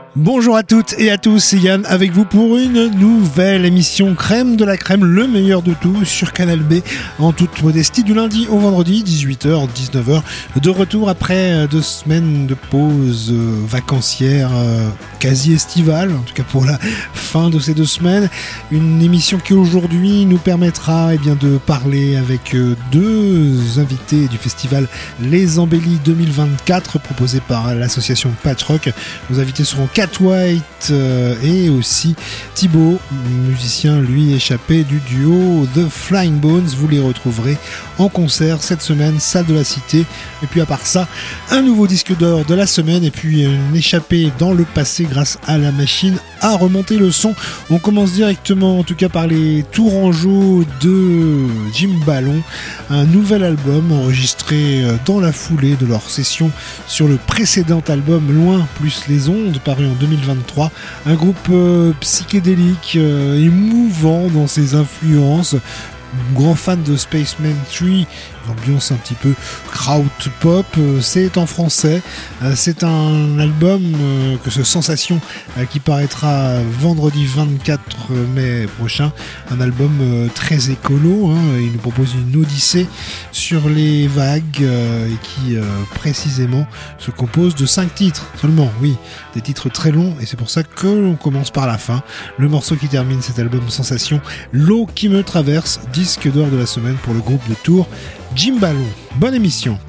Bonjour à toutes et à tous, c'est Yann avec vous pour une nouvelle émission crème de la crème, le meilleur de tout sur Canal B en toute modestie du lundi au vendredi 18h 19h, de retour après 2 semaines de pause vacancière quasi estivale, en tout cas pour la fin de ces 2 semaines, une émission qui aujourd'hui nous permettra de parler avec 2 invités du festival Les Embellis 2024 proposé par l'association Patchrock. Nos invités seront Cat White et aussi Thibaut, musicien lui échappé du duo The Flying Bones. Vous les retrouverez en concert cette semaine, salle de la Cité. Et puis à part ça, un nouveau disque d'or de la semaine et puis une échappée dans le passé grâce à la machine à remonter le son. On commence directement en tout cas par les Tourangeaux de Jim Ballon, un nouvel album enregistré dans la foulée de leur session sur le précédent album Loin plus les ondes paru en 2023, un groupe psychédélique émouvant dans ses influences. Grand fan de Spaceman 3, l'ambiance un petit peu kraut pop, c'est en français, c'est un album que ce Sensation qui paraîtra vendredi 24 mai prochain, un album très écolo, il nous propose une odyssée sur les vagues et qui précisément se compose de 5 titres seulement, oui, des titres très longs et c'est pour ça que l'on commence par la fin, le morceau qui termine cet album Sensation, L'eau qui me traverse, disque d'or de la semaine pour le groupe de Tours Jim Ballon. Bonne émission.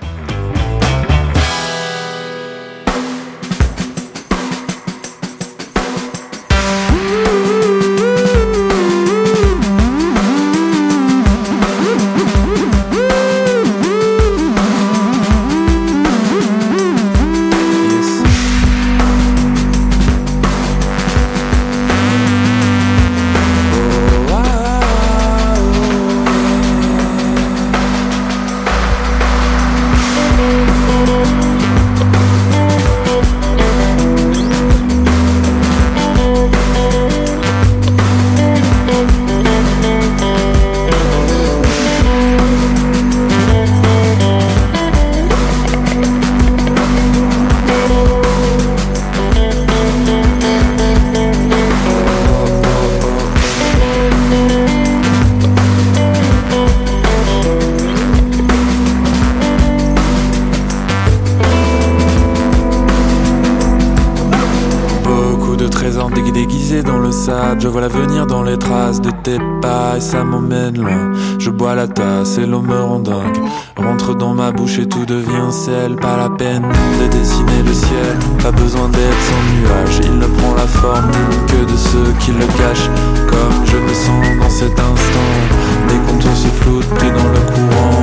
Je vois l'avenir dans les traces de tes pas et ça m'emmène loin. Je bois la tasse et l'eau me rend dingue. Rentre dans ma bouche et tout devient sel. Pas la peine de dessiner le ciel. Pas besoin d'être sans nuage. Il ne prend la forme que de ceux qui le cachent. Comme je me sens dans cet instant. Mes contours se floutent pris dans le courant.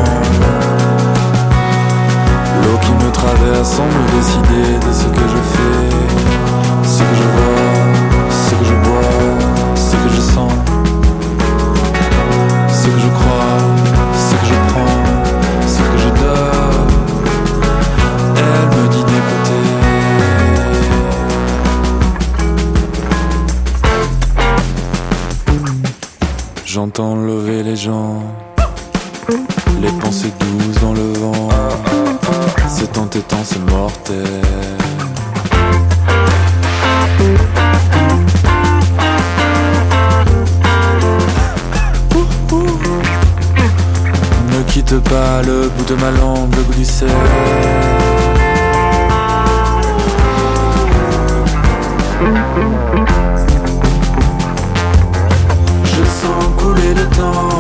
L'eau qui me traverse sans me décider de ce que je fais. Ce que je vois, ce que je bois, ce que je sens, ce que je crois, ce que je prends, ce que je donne. Elle me dit d'écouter. J'entends lever les gens, les pensées douces dans le vent. C'est entêtant, c'est mortel. Ne quitte pas le bout de ma langue, le goût du sel. Je sens couler le temps.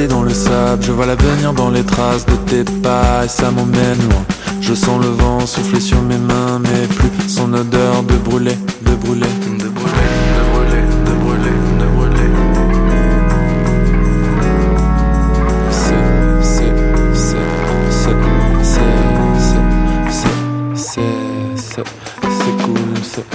pieds dans le sable, je vois l'avenir dans les traces de tes pas et ça m'emmène loin. Je sens le vent souffler sur mes mains, mais plus son odeur de brûler, de brûler, de brûler, de brûler, de brûler, de brûler. C'est cool, c'est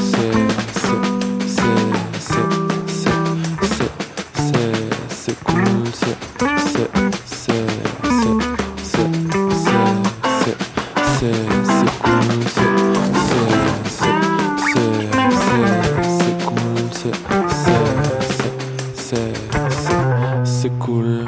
cool.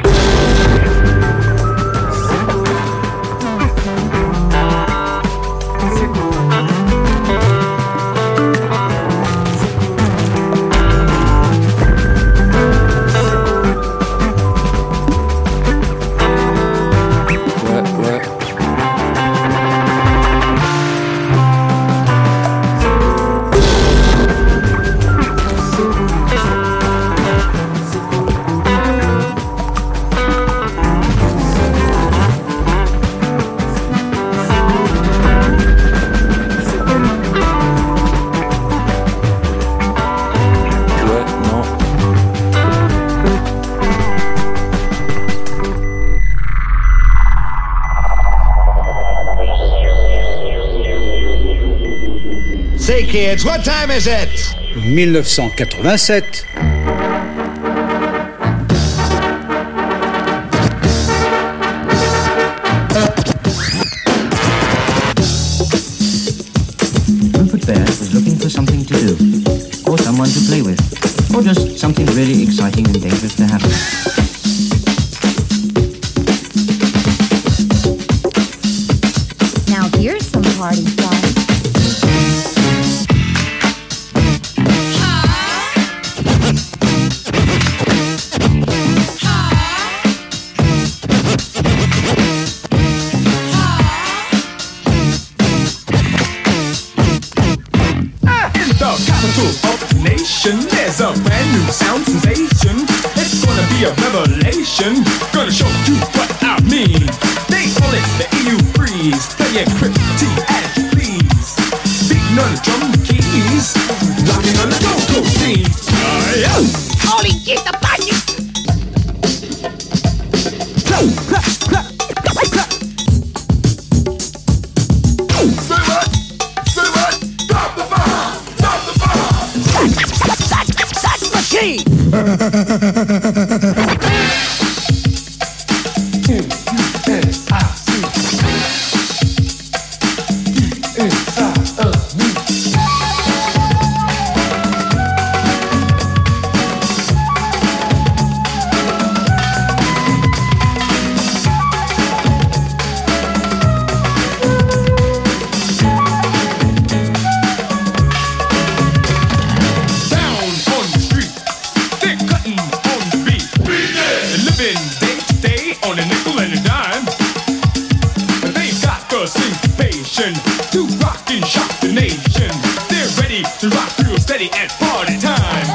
Say kids, what time is it? 1987. Rupert Bear was looking for something to do, or someone to play with, or just something really exciting and dangerous to happen. Now here's some party fun. There's a brand new sound sensation. It's gonna be a revelation. Gonna show you what I mean. They call it the EU freeze. Play it pretty as you please. Beating on the drum keys, rocking on the go-go scene. Holy shit, the party! Say what? Say what? Drop the bomb! Drop the bomb! That's the key! To rock and shock the nation. They're ready to rock real steady at party time.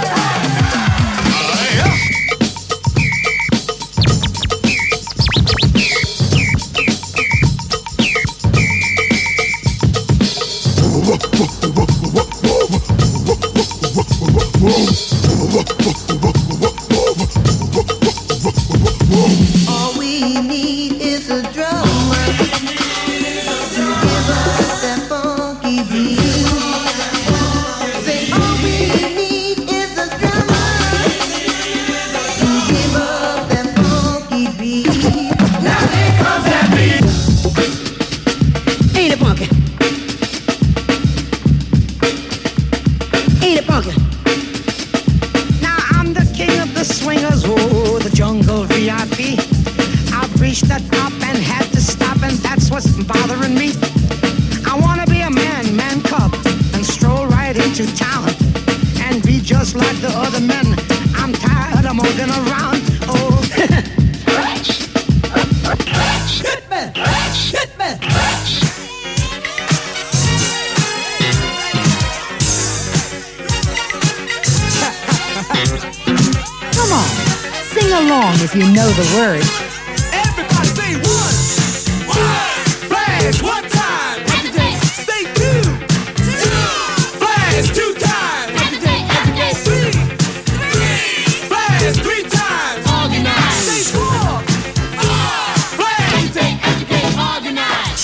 All we need is a drummer to give us that funky beat. Say all we if you know the words. Everybody say one. Flash one time. Say two. Flash two times. Three. Flash three times. Organize. Say four. Flash. Educate, organize.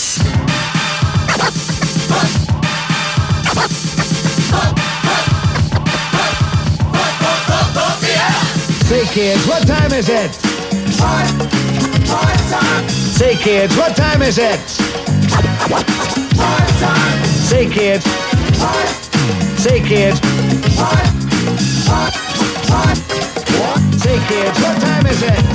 Say kids, what time is it? Time. Say kids, what time is it? Time. Say kids. Say kids. Say kids, what time is it?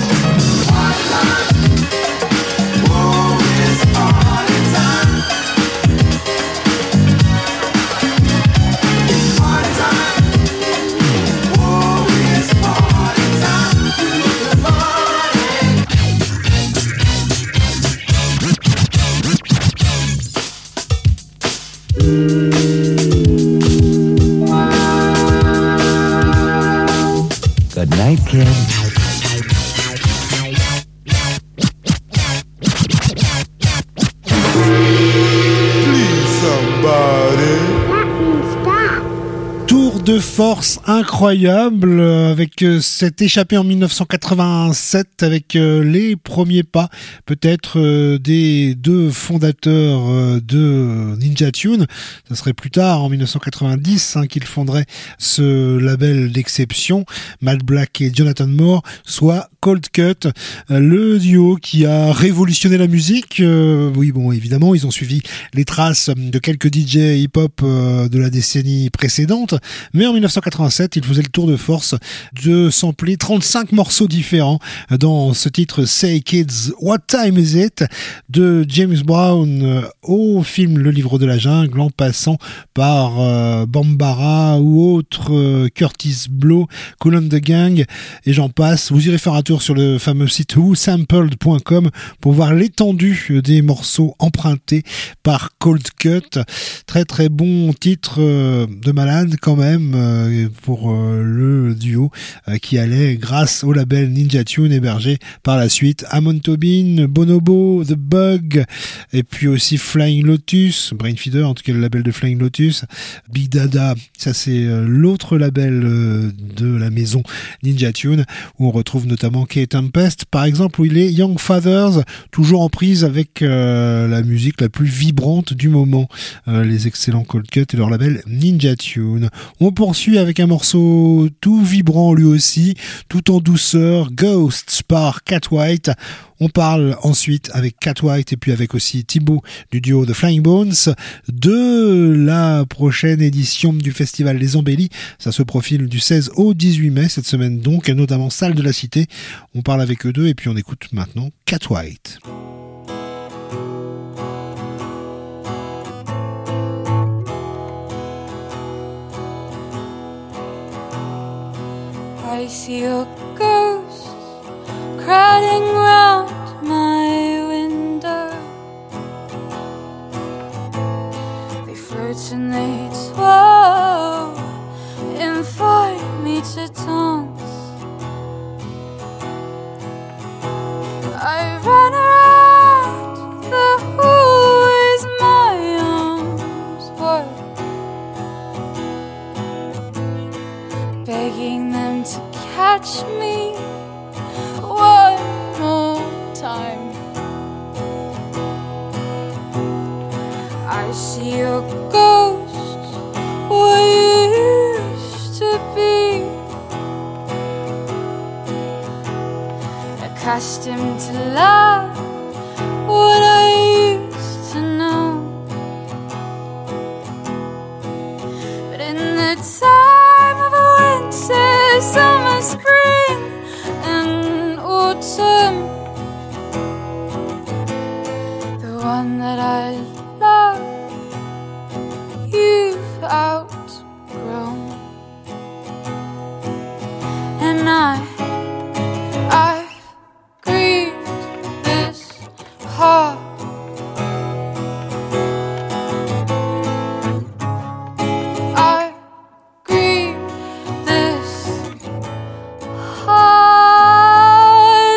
Good night, kids. Tour de force incroyable avec cette échappée en 1987 avec les premiers pas peut-être des deux fondateurs de Ninja Tune. Ça serait plus tard en 1990 qu'ils fonderaient ce label d'exception, Matt Black et Jonathan Moore, soit Cold Cut, le duo qui a révolutionné la musique. Oui, bon, évidemment, ils ont suivi les traces de quelques DJ hip-hop de la décennie précédente, mais en 1987, ils faisaient le tour de force de sampler 35 morceaux différents dans ce titre Say Kids, What Time Is It de James Brown au film Le Livre de la Jungle, en passant par Bambara ou autre Curtis Blow, Kool and the Gang et j'en passe. Vous irez faire un tour sur le fameux site whosampled.com pour voir l'étendue des morceaux empruntés par Cold Cut. Très très bon titre de malade quand même pour le duo qui allait grâce au label Ninja Tune hébergé par la suite Amon Tobin, Bonobo, The Bug et puis aussi Flying Lotus, Brainfeeder en tout cas le label de Flying Lotus, Big Dada, ça c'est l'autre label de la maison Ninja Tune où on retrouve notamment K-Tempest par exemple, où il est Young Fathers, toujours en prise avec la musique la plus vibrante du moment, les excellents Cold Cut et leur label Ninja Tune. On poursuit avec un morceau tout vibrant lui aussi, tout en douceur, Ghosts par Cat White. On parle ensuite avec Cat White et puis avec aussi Thibaut du duo The Flying Bones de la prochaine édition du Festival Les Embellis. Ça se profile du 16 au 18 mai cette semaine donc, notamment Salle de la Cité. On parle avec eux deux et puis on écoute maintenant Cat White. I see a ghost crowding round my window. They float and they twirl, invite me to dance. I run around the hallways, my arms wide, begging them to catch me one more time. I see a ghost where you used to be, accustomed to love what I used to know. But in the time of winter, summer, spring and autumn, the one that I love, you've outgrown. And I've grieved this heart. I grieve this heart.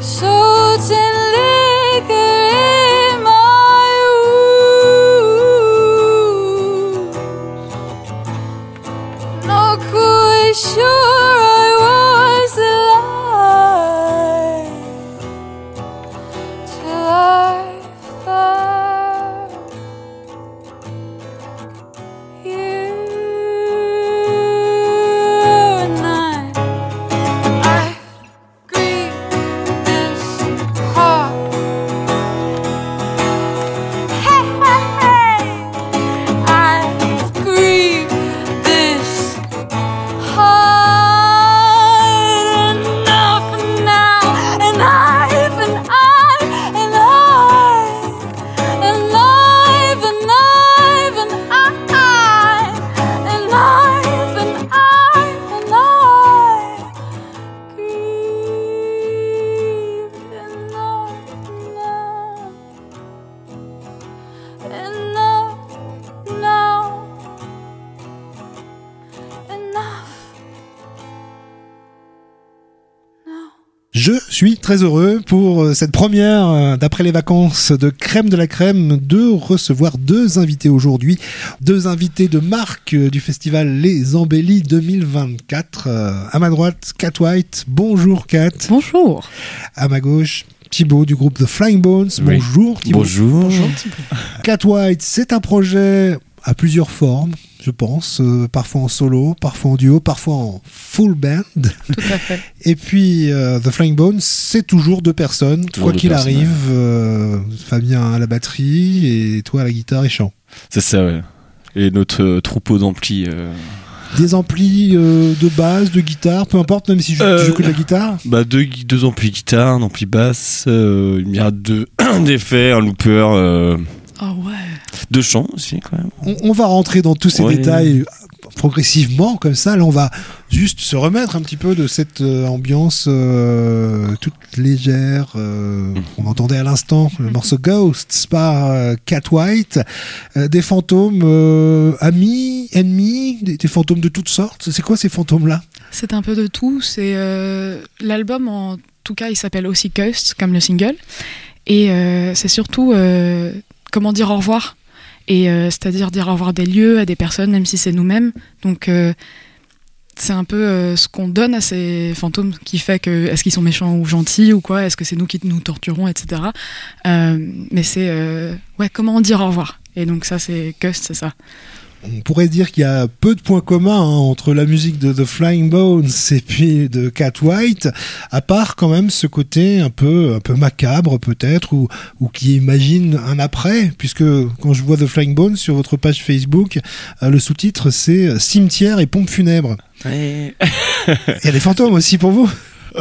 salt and liquor in my wounds. Not quite sure I was alive till I found you. And I've grieved this heart. Hey, hey, hey. I've grieved this heart enough now, and I've and I and I and I've and I've and I and I've and I've and I grieved enough now, enough. Je suis très heureux pour cette première, d'après les vacances de Crème de la Crème, de recevoir deux invités aujourd'hui. Deux invités de marque du festival Les Embellis 2024. À ma droite, Cat White. Bonjour Cat. Bonjour. À ma gauche, Thibaut du groupe The Flying Bones. Oui. Bonjour Thibaut. Bonjour. Cat White, c'est un projet à plusieurs formes, je pense, parfois en solo, parfois en duo, parfois en full band. Tout à fait. Et puis The Flying Bones, c'est toujours deux personnes, Toujours quoi deux qu'il personnes, arrive. Fabien à la batterie et toi à la guitare et chant. C'est ça, ouais. Et notre troupeau d'amplis. Des amplis de basse, de guitare, peu importe, même si tu joues que de la guitare. Bah deux amplis guitare, un ampli basse, une myriade d'effets, un looper, Ah ouais. deux chants aussi quand même. On va rentrer dans tous ces Ouais. détails progressivement, comme ça. Là, on va juste se remettre un petit peu de cette ambiance toute légère. On entendait à l'instant le morceau Ghosts par Cat White. Des fantômes amis, ennemis, des fantômes de toutes sortes. C'est quoi ces fantômes-là ? C'est un peu de tout. C'est l'album, en tout cas, il s'appelle aussi Ghosts, comme le single. Et c'est surtout comment dire au revoir. Et c'est-à-dire dire au revoir à des lieux, à des personnes, même si c'est nous-mêmes. Donc c'est un peu ce qu'on donne à ces fantômes qui fait que est-ce qu'ils sont méchants ou gentils ou quoi, est-ce que c'est nous qui nous torturons, etc. Mais c'est ouais, comment dire au revoir. Et donc ça, c'est Ghost, c'est ça. On pourrait dire qu'il y a peu de points communs entre la musique de The Flying Bones et puis de Cat White, à part quand même ce côté un peu macabre peut-être, ou qui imagine un après, puisque quand je vois The Flying Bones sur votre page Facebook, le sous-titre c'est Cimetière et pompe funèbre. Ouais. Il y a des fantômes aussi pour vous ?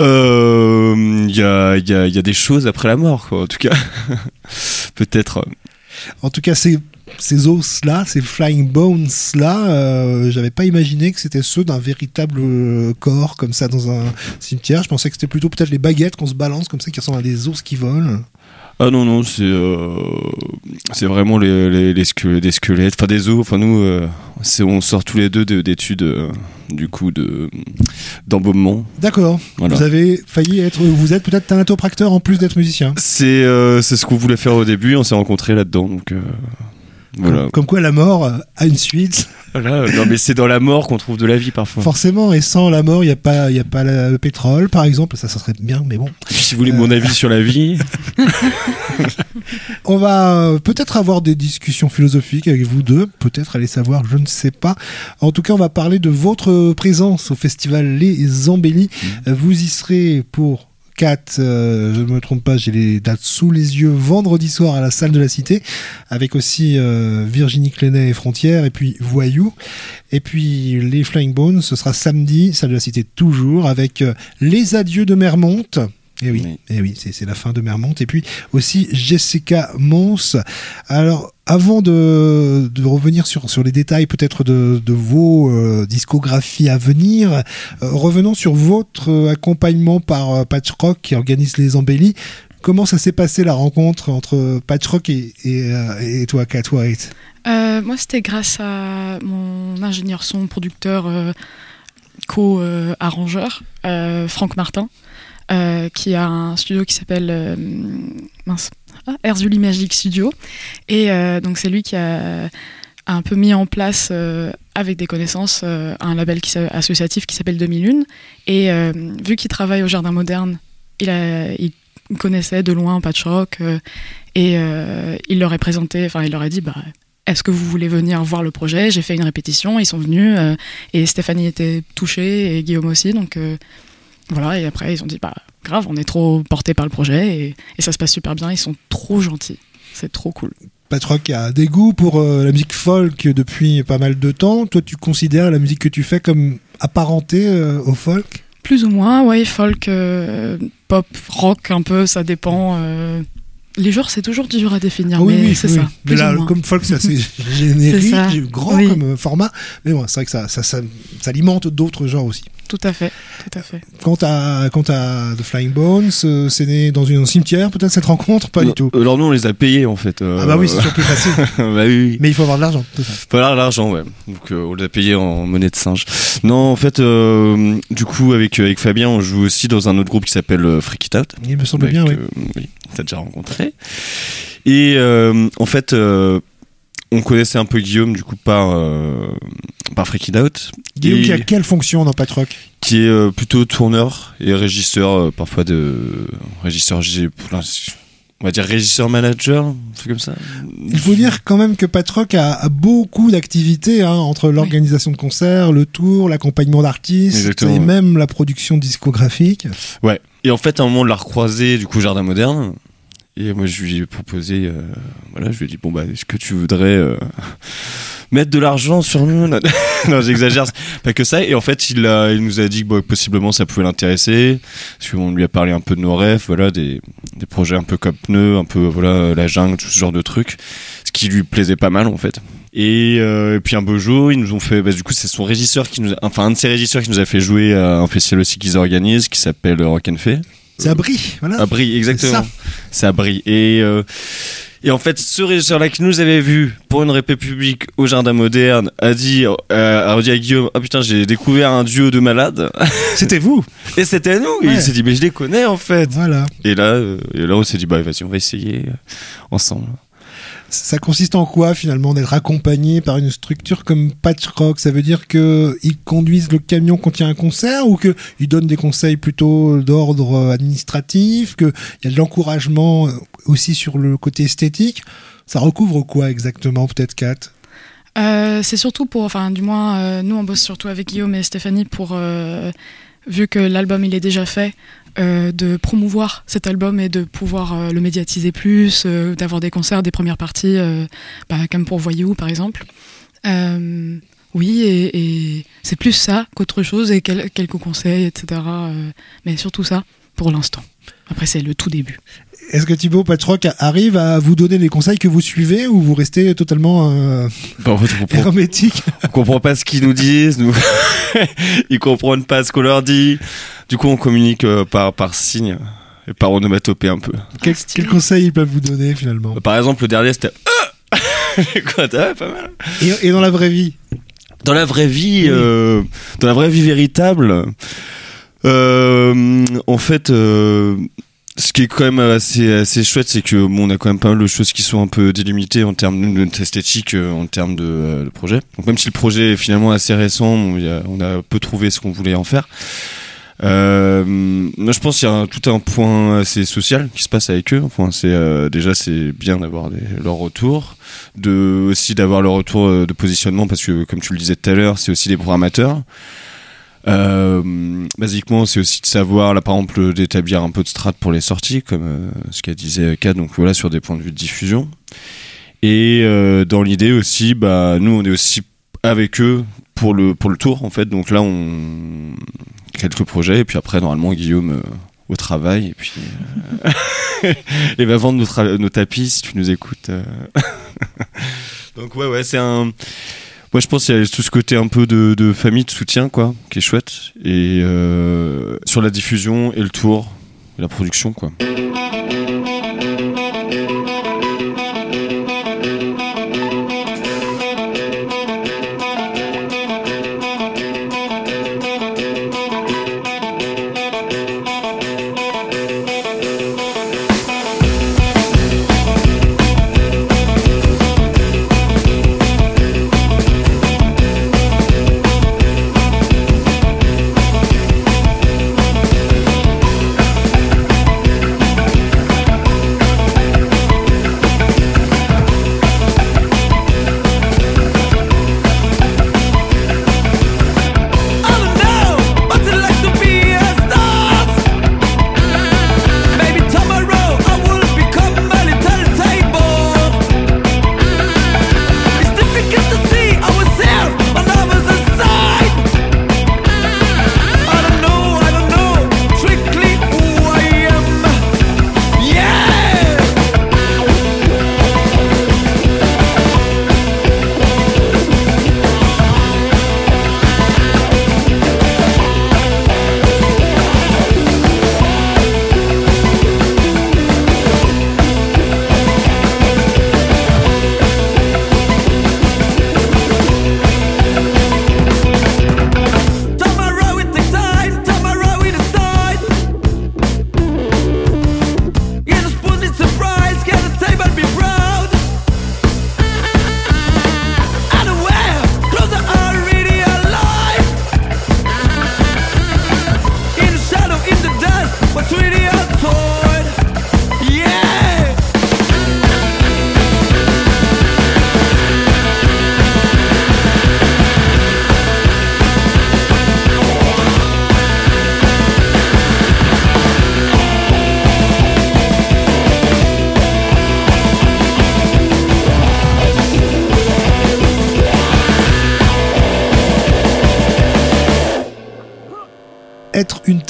Il y a des choses après la mort, quoi, en tout cas. Peut-être. En tout cas, ces os-là, ces Flying Bones-là, j'avais pas imaginé que c'était ceux d'un véritable corps, comme ça, dans un cimetière. Je pensais que c'était plutôt peut-être les baguettes qu'on se balance, comme ça, qui ressemblent à des os qui volent. Ah non, c'est vraiment des squelettes, enfin des os. Enfin nous, on sort tous les deux d'études, du coup, d'embaumement. D'accord. Voilà. Vous êtes peut-être thanatopracteur en plus d'être musicien. C'est ce qu'on voulait faire au début, on s'est rencontrés là-dedans, donc voilà. Comme quoi la mort a une suite. Voilà, non mais c'est dans la mort qu'on trouve de la vie parfois. Forcément, et sans la mort, il y a pas le pétrole, par exemple, ça serait bien, mais bon. Si vous voulez mon avis sur la vie, on va peut-être avoir des discussions philosophiques avec vous deux, peut-être, allez savoir, je ne sais pas. En tout cas, on va parler de votre présence au festival Les Embellis. Vous y serez pour 4, je ne me trompe pas, j'ai les dates sous les yeux, vendredi soir à la salle de la Cité, avec aussi Virginie Clenay et Frontières, et puis Voyou. Et puis les Flying Bones, ce sera samedi, salle de la Cité toujours, avec les adieux de Mermont. Et oui, c'est la fin de Mermont. Et puis aussi Jessica Mons. Alors, avant de revenir sur les détails peut-être de vos discographies à venir, revenons sur votre accompagnement par Patch Rock qui organise Les Embellis. Comment ça s'est passé la rencontre entre Patch Rock et toi, Cat White ? Moi, c'était grâce à mon ingénieur son, producteur, co-arrangeur, Franck Martin. qui a un studio qui s'appelle Erzuli Magic Studio. Et donc c'est lui qui a un peu mis en place, avec des connaissances, un label associatif qui s'appelle 2001. Et vu qu'il travaille au Jardin Moderne, il connaissait de loin Patch Rock, et il leur a présenté, il leur a dit est-ce que vous voulez venir voir le projet? J'ai fait une répétition, ils sont venus, et Stéphanie était touchée et Guillaume aussi, donc voilà. Et après ils ont dit grave, on est trop portés par le projet, et ça se passe super bien, ils sont trop gentils, c'est trop cool. Patch Rock a des goûts pour la musique folk depuis pas mal de temps. Toi, tu considères la musique que tu fais comme apparentée au folk? Plus ou moins, ouais, folk, pop, rock, un peu, ça dépend. Les genres, c'est toujours dur à définir, mais c'est ça. Mais là, comme folk, c'est assez générique, grand comme format. Mais bon, c'est vrai que ça alimente d'autres genres aussi. Tout à fait. Quant à The Flying Bones, c'est né dans un cimetière, peut-être, cette rencontre? Pas du tout. Alors nous, on les a payés, en fait. Ah bah oui, c'est toujours plus facile. Bah oui. Mais il faut avoir de l'argent, tout ça. Il faut avoir de l'argent, ouais. Donc on les a payés en monnaie de singe. Non, en fait, du coup, avec Fabien, on joue aussi dans un autre groupe qui s'appelle Freak It Out. Il me semble bien, oui. Oui, t'as déjà rencontré. Et en fait... on connaissait un peu Guillaume, du coup, par Freak It Out. Guillaume, qui a quelle fonction dans Patch Rock? Qui est plutôt tourneur et régisseur, parfois régisseur, on va dire régisseur-manager, un truc comme ça. Il faut dire quand même que Patch Rock a beaucoup d'activités, entre l'organisation de concerts, le tour, l'accompagnement d'artistes, exactement, et même la production discographique. Ouais. Et en fait, à un moment, on l'a recroisé, du coup, au Jardin Moderne. Et moi, je lui ai proposé, je lui ai dit, est-ce que tu voudrais mettre de l'argent sur nous? Non, j'exagère, pas que ça. Et en fait, il nous a dit que possiblement ça pouvait l'intéresser, parce qu'on lui a parlé un peu de nos rêves, des projets un peu comme pneus, un peu la jungle, tout ce genre de trucs, ce qui lui plaisait pas mal en fait. Et puis un beau jour, ils nous ont fait, du coup, c'est son régisseur un de ses régisseurs qui nous a fait jouer à un festival aussi qu'ils organisent, qui s'appelle Rock and Fay. C'est à Brie, voilà. À Brie, exactement. C'est à Brie. Et en fait, ce régisseur-là qui nous avait vu pour une répé publique au Jardin Moderne a dit à Guillaume, putain, j'ai découvert un duo de malades. C'était vous. Et c'était nous. Ouais. Et il s'est dit, mais je les connais en fait. Voilà. Et là on s'est dit, vas-y, on va essayer ensemble. Ça consiste en quoi finalement d'être accompagné par une structure comme Patch Rock? Ça veut dire qu'ils conduisent le camion quand il y a un concert, ou qu'ils donnent des conseils plutôt d'ordre administratif, qu'il y a de l'encouragement aussi sur le côté esthétique? Ça recouvre quoi exactement, peut-être, Kat? C'est surtout du moins, nous on bosse surtout avec Guillaume et Stéphanie pour, vu que l'album il est déjà fait, de promouvoir cet album et de pouvoir le médiatiser plus, d'avoir des concerts, des premières parties, comme pour Voyou par exemple. Oui, et c'est plus ça qu'autre chose, et quelques conseils, etc. Mais surtout ça pour l'instant. Après, c'est le tout début. Est-ce que Thibaut, Patch Rock arrive à vous donner les conseils que vous suivez, ou vous restez totalement en fait, hermétique? On comprend pas ce qu'ils nous disent, ils comprennent pas ce qu'on leur dit. Du coup, on communique par signe et par onomatopée un peu. Quels conseils ils peuvent vous donner finalement? Par exemple, le dernier c'était quoi, pas mal. Et dans la vraie vie? Dans la vraie vie, dans la vraie vie véritable, en fait, ce qui est quand même assez chouette, c'est que on a quand même pas mal de choses qui sont un peu délimitées en termes d'esthétique, en termes de projet. Donc même si le projet est finalement assez récent, on a peu trouvé ce qu'on voulait en faire. Moi je pense qu'il y a tout un point assez social qui se passe avec eux. Enfin, déjà c'est bien d'avoir leur retour, aussi d'avoir leur retour de positionnement, parce que comme tu le disais tout à l'heure, c'est aussi des programmateurs. Basiquement, c'est aussi de savoir, là par exemple, d'établir un peu de strat pour les sorties, comme ce qu'a disait Kat, donc voilà, sur des points de vue de diffusion. Et dans l'idée aussi, nous on est aussi avec eux pour le tour en fait. Donc là on quelques projets, et puis après normalement Guillaume au travail, et puis et va vendre nos tapis si tu nous écoutes. Donc ouais, c'est un... Moi, je pense qu'il y a tout ce côté un peu de famille, de soutien, quoi, qui est chouette. Et sur la diffusion et le tour, et la production, quoi.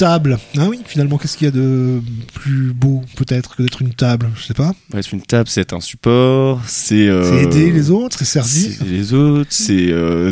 table. Ah oui, finalement, qu'est-ce qu'il y a de plus beau, peut-être, que d'être une table? Je sais pas. Ouais, c'est une table, c'est être un support, c'est aider les autres, c'est servir. C'est les autres, c'est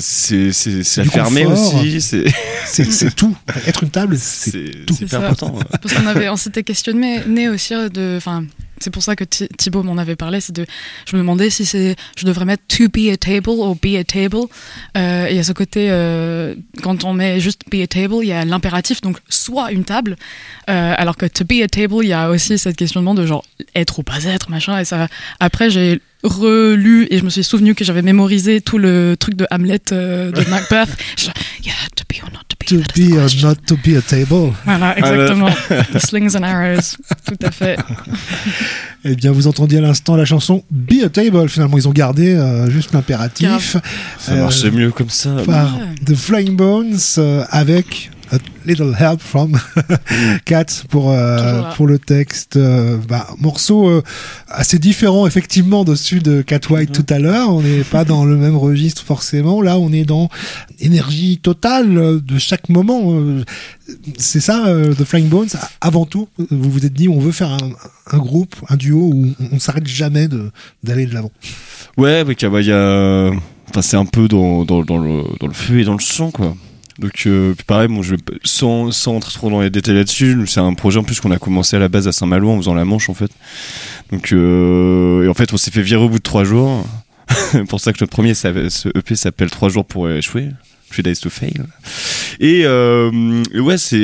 la fermer aussi, c'est tout. Être une table, c'est tout. C'est hyper important. Ouais. Parce on s'était questionné aussi c'est pour ça que Thibaut m'en avait parlé, je me demandais si je devrais mettre to be a table ou be a table. Il y a ce côté, quand on met juste be a table, il y a l'impératif, donc soit une table, alors que to be a table, il y a aussi cette questionnement de genre être ou pas être, machin, et ça, après j'ai relu et je me suis souvenu que j'avais mémorisé tout le truc de Hamlet de Macbeth. Yeah, to be or not to be. To be or not to be a table. Voilà, exactement. The slings and arrows, tout à fait. Eh bien, vous entendiez à l'instant la chanson Be a Table. Finalement, ils ont gardé juste l'impératif. Ça marchait mieux comme ça. Par The Flying Bones avec A Little Help from Cat pour le texte. Morceau assez différent effectivement de celui de Cat White tout à l'heure. On n'est pas dans le même registre forcément. Là, on est dans énergie totale de chaque moment. C'est ça, The Flying Bones. Avant tout, vous vous êtes dit, on veut faire un groupe, un duo où on s'arrête jamais d'aller de l'avant. Ouais, y a, c'est un peu dans le feu et dans le sang, quoi. Donc pareil, sans entrer trop dans les détails là-dessus, c'est un projet en plus qu'on a commencé à la base à Saint-Malo en faisant la Manche en fait. Donc et en fait on s'est fait virer au bout de 3 jours. C'est pour ça que notre premier ce EP s'appelle 3 jours pour échouer, 3 days to fail. Et ouais c'est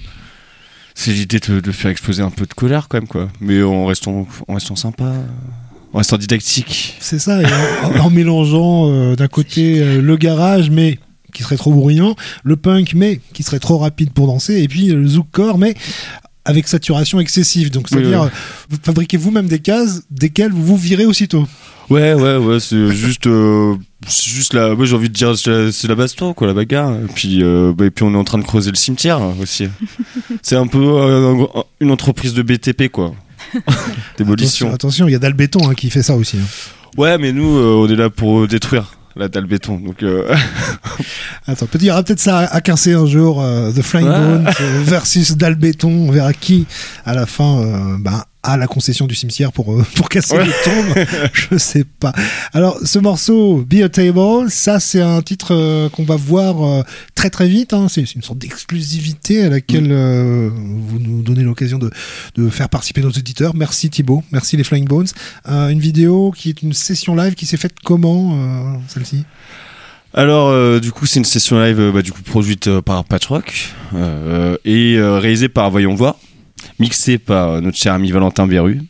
l'idée de faire exploser un peu de colère quand même quoi, mais en restant sympa. En restant didactique. C'est ça, et en mélangeant d'un côté le garage mais qui serait trop bruyant, le punk mais qui serait trop rapide pour danser, et puis le zoukcore mais avec saturation excessive. Donc c'est-à-dire vous fabriquez vous-même des cases desquelles vous vous virez aussitôt. Ouais, c'est juste là, moi j'ai envie de dire c'est la baston quoi, la bagarre. Et puis on est en train de creuser le cimetière aussi. C'est un peu une entreprise de BTP quoi. Démolition. Attention, il y a Dalbéton qui fait ça aussi. Ouais, mais nous on est là pour détruire la dalle béton. Donc attends, il y aura peut-être ça à quincer un jour, The Flying Bones versus dalle béton. On verra qui à la fin a la concession du cimetière pour casser les tombes. Je sais pas. Alors ce morceau Be a Table, ça c'est un titre qu'on va voir très très vite. C'est une sorte d'exclusivité à laquelle vous nous donnez l'occasion de faire participer nos auditeurs. Merci Thibaut, merci les Flying Bones. Une vidéo qui est une session live qui s'est faite comment celle-ci? Alors du coup c'est une session live produite par Patchrock et réalisée par Voyons Voir, mixé par notre cher ami Valentin Berru.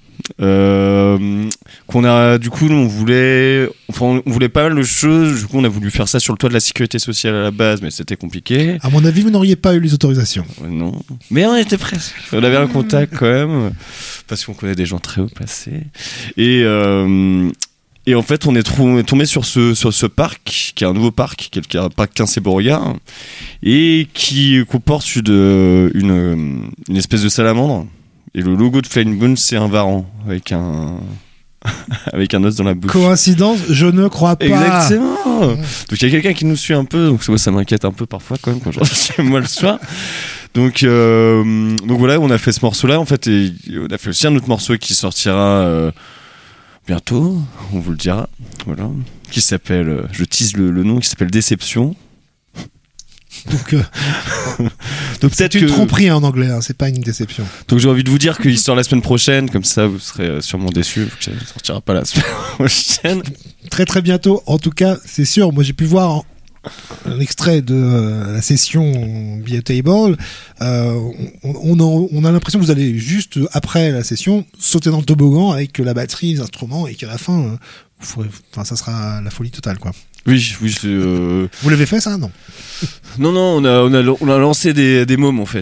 Qu'on a, du coup, nous, on voulait pas mal de choses. Du coup, on a voulu faire ça sur le toit de la sécurité sociale à la base, mais c'était compliqué. À mon avis, vous n'auriez pas eu les autorisations. Non. Mais on était presque. On avait un contact quand même, parce qu'on connaît des gens très haut placés. Et en fait, on est tombé sur ce parc, qui est un nouveau parc, qui est le parc Quincy-Beauregard, et qui comporte une espèce de salamandre. Et le logo de Flying Bones, c'est un varan avec un os dans la bouche. Coïncidence, je ne crois pas. Exactement. Donc il y a quelqu'un qui nous suit un peu, donc ça m'inquiète un peu parfois quand même quand je rentre chez moi le soir. Donc voilà, on a fait ce morceau-là en fait, et on a fait aussi un autre morceau qui sortira bientôt, on vous le dira, voilà, qui s'appelle, je tease le nom, qui s'appelle Déception. Donc peut-être une tromperie en anglais, c'est pas une déception. Donc j'ai envie de vous dire qu'il sort la semaine prochaine, comme ça vous serez sûrement déçus, ça ne sortira pas la semaine prochaine. Très très bientôt, en tout cas, c'est sûr. Moi j'ai pu voir un extrait de la session Be a Table. On a l'impression que vous allez juste après la session sauter dans le toboggan avec la batterie, les instruments, et qu'à la fin, ça sera la folie totale, quoi. Oui. Vous l'avez fait ça, non? Non, on a lancé des mômes en fait.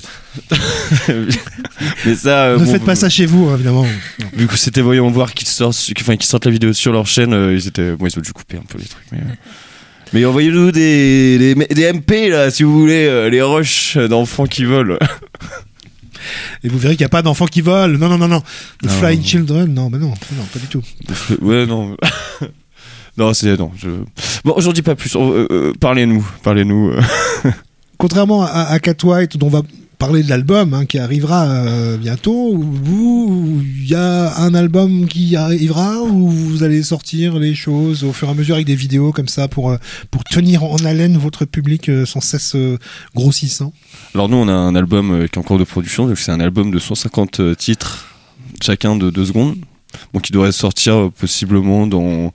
Mais ça, ne faites pas ça chez vous, évidemment. Vu que c'était Voyons Voir qui sortent la vidéo sur leur chaîne, ils ont dû couper un peu les trucs. Mais envoyez-nous des MP là, si vous voulez, les rushs d'enfants qui volent. Et vous verrez qu'il n'y a pas d'enfants qui volent. Non. The Flying Children, non, pas du tout. Ouais, non. Non, Bon, j'en dis pas plus. Parlez-nous. Contrairement à Cat White, dont on va parler de l'album qui arrivera bientôt. Vous, il y a un album qui arrivera ou vous allez sortir les choses au fur et à mesure avec des vidéos comme ça pour tenir en haleine votre public sans cesse grossissant? Alors nous, on a un album qui est en cours de production, donc c'est un album de 150 titres, chacun de 2 secondes, bon, qui devrait sortir possiblement dans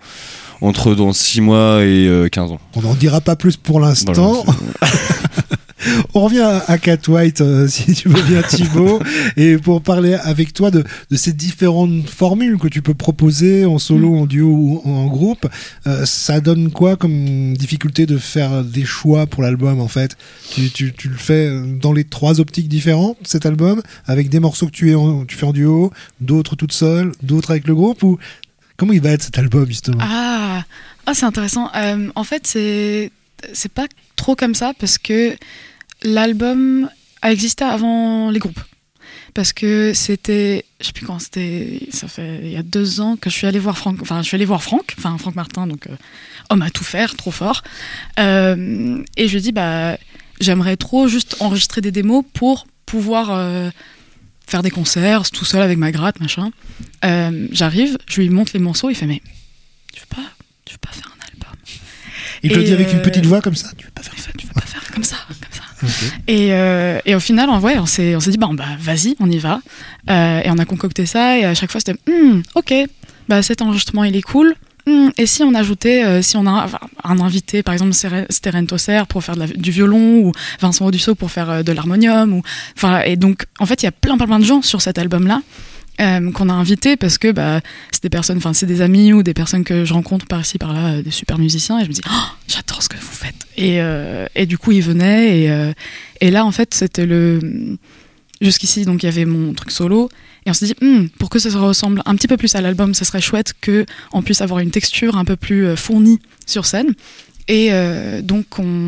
6 mois et 15 ans. On n'en dira pas plus pour l'instant. Voilà, on revient à Cat White, si tu veux bien, Thibaut, et pour parler avec toi de ces différentes formules que tu peux proposer en solo, en duo ou en groupe. Ça donne quoi comme difficulté de faire des choix pour l'album, en fait? Tu le fais dans les 3 optiques différentes, cet album, avec des morceaux que tu fais en duo, d'autres toute seule, d'autres avec le groupe, ou comment il va être cet album, justement? Ah, c'est intéressant. En fait, c'est pas trop comme ça, parce que l'album a existé avant les groupes. Parce que c'était, je sais plus quand, ça fait il y a 2 ans que je suis allée voir Franck Martin, donc homme à tout faire, trop fort. Et je lui ai dit, j'aimerais trop juste enregistrer des démos pour pouvoir faire des concerts tout seul avec ma gratte, machin. J'arrive, je lui montre les morceaux, il fait, mais tu veux pas faire un album? Il te le dit avec une petite voix comme ça? Tu veux pas faire comme ça. Okay. Et au final, on s'est dit, vas-y, on y va. Et on a concocté ça, et à chaque fois, c'était, ok, cet enregistrement, il est cool. Et si on ajoutait, si on a un invité, par exemple Steren Tosser pour faire du violon, ou Vincent Audusseau pour faire de l'harmonium, et donc, en fait, il y a plein de gens sur cet album-là. Qu'on a invité parce que c'est des personnes, c'est des amis ou des personnes que je rencontre par ici par là, des super musiciens, et je me dis j'adore ce que vous faites, et du coup ils venaient, et là en fait c'était jusqu'ici, donc il y avait mon truc solo, et on s'est dit pour que ça se ressemble un petit peu plus à l'album, ce serait chouette que on puisse avoir une texture un peu plus fournie sur scène. Et donc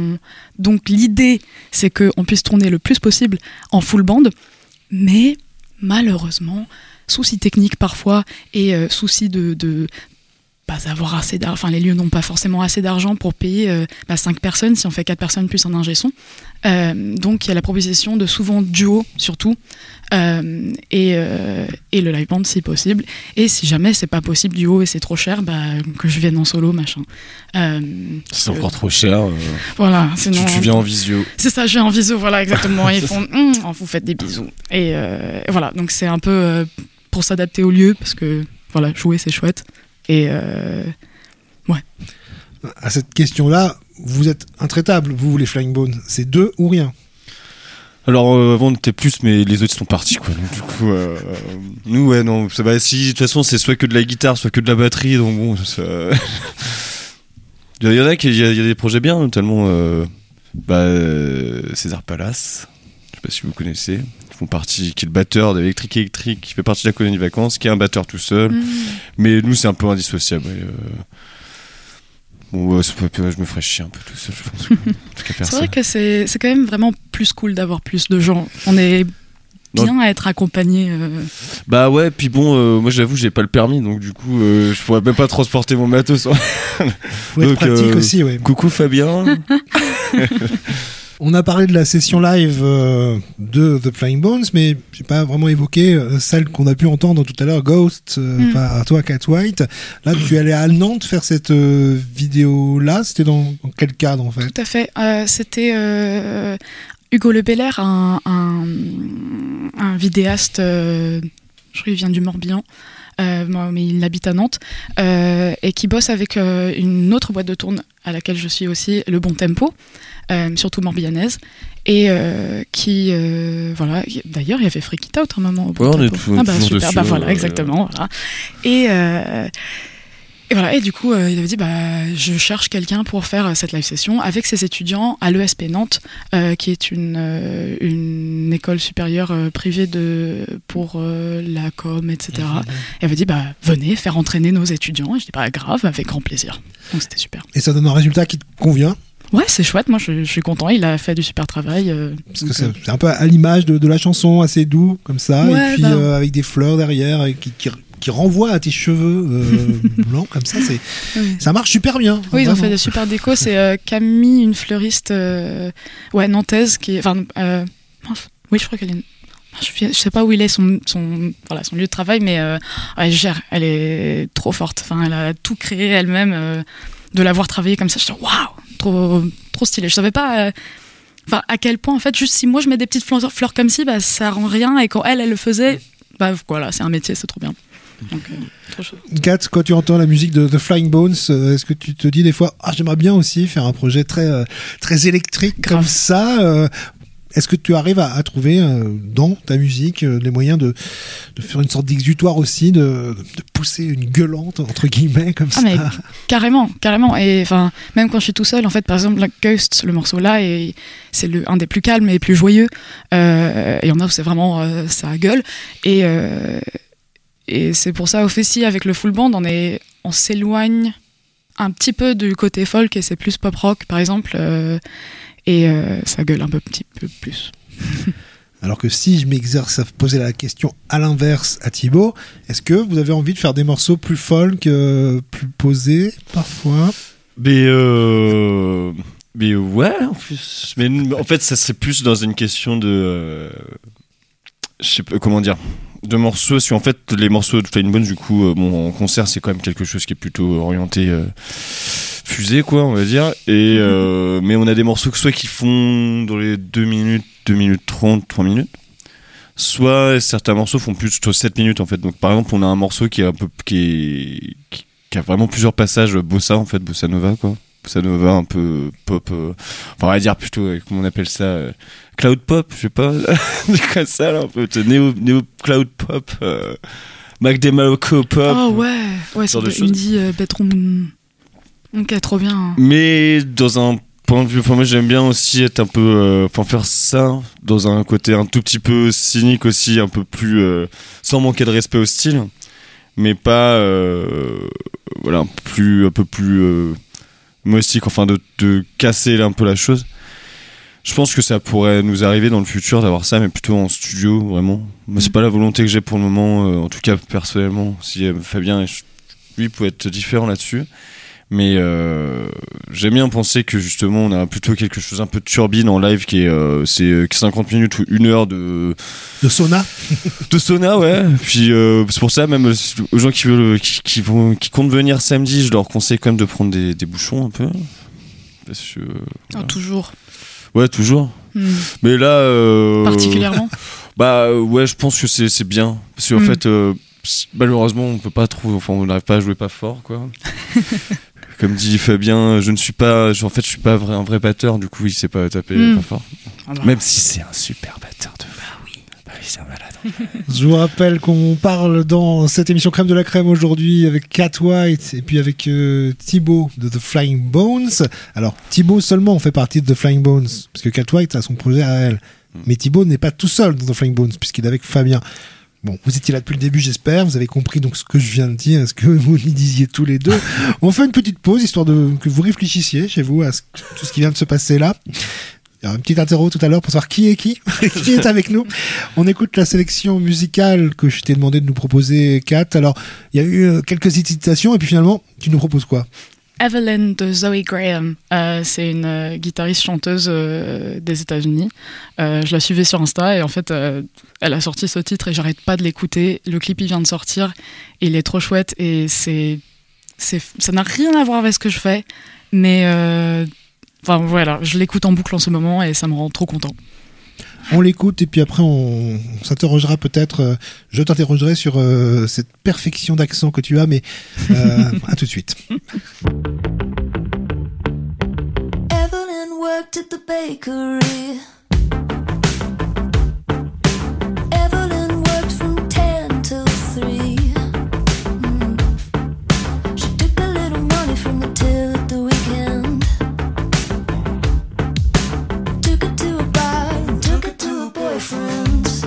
l'idée c'est qu'on puisse tourner le plus possible en full band, mais malheureusement, soucis techniques parfois, et soucis de pas avoir assez d'argent. Enfin, les lieux n'ont pas forcément assez d'argent pour payer 5 personnes si on fait 4 personnes plus un ingé son. Donc il y a la proposition de souvent duo surtout, et le live band si possible. Et si jamais c'est pas possible duo et c'est trop cher, que je vienne en solo, machin. C'est encore trop cher. Voilà, sinon, tu viens en visio. C'est ça, je viens en visio, voilà, exactement. Ils font vous faites des bisous. Et voilà, donc c'est un peu pour s'adapter au lieu, parce que voilà, jouer c'est chouette. Et ouais. À cette question-là, vous êtes intraitables, vous les Flying Bones. C'est 2 ou rien. Alors avant on était plus, mais les autres sont partis, quoi. Donc, du coup, nous non, ça va. Si de toute façon c'est soit que de la guitare, soit que de la batterie, donc bon, ça... il y en a il y a des projets bien, notamment César Palace. Je sais pas si vous connaissez. Ils font partie, qui est le batteur d'Electric Electric, qui fait partie de la colonie vacances, qui est un batteur tout seul. Mais nous c'est un peu indissociable. Bon, je me ferais chier un peu tout seul, je pense. C'est vrai que c'est quand même vraiment plus cool d'avoir plus de gens. On est bien à être accompagné. Bah ouais, puis bon, moi j'avoue, j'ai pas le permis, donc du coup, je pourrais même pas transporter mon matos. Faut être pratique aussi, ouais. Coucou Fabien. On a parlé de la session live de The Flying Bones, mais j'ai pas vraiment évoqué celle qu'on a pu entendre tout à l'heure, Ghost, par toi, Cat White. Là, tu es allé à Nantes faire cette vidéo-là. C'était dans quel cadre, en fait? Tout à fait. C'était Hugo Le Bellaire, un vidéaste, je crois qu'il vient du Morbihan, mais il habite à Nantes, et qui bosse avec une autre boîte de tourne à laquelle je suis aussi, Le Bon Tempo, surtout morbihanaise, et qui voilà, d'ailleurs il y avait Freak It Out un moment au Bon Tempo. Super, dessus, voilà, exactement, voilà. Et voilà, et du coup, il avait dit, je cherche quelqu'un pour faire cette live session avec ses étudiants à l'ESP Nantes, qui est une école supérieure privée pour la com, etc. Et il avait dit, venez faire entraîner nos étudiants. Et je dis, grave, avec grand plaisir. Donc c'était super. Et ça donne un résultat qui te convient? Ouais, c'est chouette, moi je suis content, il a fait du super travail. Parce que c'est un peu à l'image de la chanson, assez doux, comme ça, ouais, et puis avec des fleurs derrière, et qui renvoie à tes cheveux blancs comme ça, ça marche super bien. Oui, ils ont fait des super décos. C'est Camille, une fleuriste nantaise, qui est Oui, je crois qu'elle est. Je sais pas où il est son lieu de travail, mais elle gère. Elle est trop forte. Enfin, elle a tout créé elle-même. De la voir travailler comme ça, je dis waouh, trop stylé. Je savais pas. À quel point en fait, juste si moi je mets des petites fleurs comme ci, bah ça rend rien. Et quand elle le faisait, bah voilà, c'est un métier, c'est trop bien. Donc, trop chaud. Kat, quand tu entends la musique de The Flying Bones, est-ce que tu te dis des fois, j'aimerais bien aussi faire un projet très électrique comme ça Est-ce que tu arrives à trouver dans ta musique les moyens de faire une sorte d'exutoire aussi, de pousser une gueulante entre guillemets comme ça? Mais carrément. Et enfin, même quand je suis tout seul, en fait, par exemple, Ghost, le morceau là, c'est un des plus calmes et plus joyeux. Et il y en a où c'est vraiment ça gueule. Et c'est pour ça, au Fessi, avec le full band, on s'éloigne un petit peu du côté folk et c'est plus pop rock, par exemple. Et ça gueule un petit peu plus. Alors que si je m'exerce à poser la question à l'inverse à Thibaut, est-ce que vous avez envie de faire des morceaux plus folk, plus posés parfois? Mais ouais, en plus. Mais en fait, ça serait plus dans une question de, je sais pas comment dire, de morceaux. Si en fait les morceaux de Flying Bones, du coup, en concert, c'est quand même quelque chose qui est plutôt orienté. Fusée quoi, on va dire, et mais on a des morceaux soit qui font dans les 2 minutes 30, 3 minutes, soit certains morceaux font plus de 7 minutes en fait. Donc par exemple, on a un morceau qui a vraiment plusieurs passages bossa nova quoi. Bossa nova un peu pop, enfin on va dire plutôt comment on appelle ça, cloud pop, je sais pas, c'est quoi ça là, un peu néo cloud pop, Mac DeMarco pop. Oh ouais, c'est de indie bedroom. Ok, trop bien. Mais dans un point de vue, moi j'aime bien aussi être un peu, faire ça dans un côté un tout petit peu cynique aussi, un peu plus, sans manquer de respect au style, mais pas, un peu plus humoristique, enfin de casser un peu la chose. Je pense que ça pourrait nous arriver dans le futur d'avoir ça, mais plutôt en studio, vraiment. Moi, c'est pas la volonté que j'ai pour le moment, en tout cas personnellement. Si Fabien, lui, peut être différent là-dessus. Mais j'aime bien penser que justement on a plutôt quelque chose un peu de turbine en live qui est c'est 50 minutes ou 1 heure de sauna. De sauna, ouais. Puis c'est pour ça même aux gens qui comptent venir samedi, je leur conseille quand même de prendre des bouchons un peu. Parce que voilà. Toujours. Ouais, toujours. Mais là particulièrement. Bah ouais, je pense que c'est bien parce qu'en fait malheureusement on peut pas trop, enfin on n'arrive pas à jouer pas fort quoi. Comme dit Fabien, je suis pas un vrai batteur, du coup il sait pas taper pas fort. Même si c'est un super batteur de oui, c'est un malade. Je vous rappelle qu'on parle dans cette émission Crème de la Crème aujourd'hui avec Kat White et puis avec Thibaut de The Flying Bones. Alors Thibaut seulement fait partie de The Flying Bones parce que Kat White a son projet à elle. Mais Thibaut n'est pas tout seul dans The Flying Bones puisqu'il est avec Fabien. Bon, vous étiez là depuis le début, j'espère. Vous avez compris donc ce que je viens de dire, ce que vous y disiez tous les deux. On fait une petite pause histoire que vous réfléchissiez chez vous à tout ce qui vient de se passer là. Il y a un petit interro tout à l'heure pour savoir qui est qui est avec nous. On écoute la sélection musicale que je t'ai demandé de nous proposer, Kat. Alors, il y a eu quelques hésitations et puis finalement, tu nous proposes quoi? Evelyn de Zoe Graham, c'est une guitariste-chanteuse des États-Unis. Je la suivais sur Insta et en fait, elle a sorti ce titre et j'arrête pas de l'écouter. Le clip il vient de sortir et il est trop chouette et ça n'a rien à voir avec ce que je fais, mais voilà, je l'écoute en boucle en ce moment et ça me rend trop content. On l'écoute et puis après on s'interrogera peut-être, je t'interrogerai sur cette perfection d'accent que tu as, mais à tout de suite. Evelyn worked at the bakery. Evelyn worked from 10 till 3. She took a little money from the till at the weekend. Took it to a bar and took it to a boyfriend's.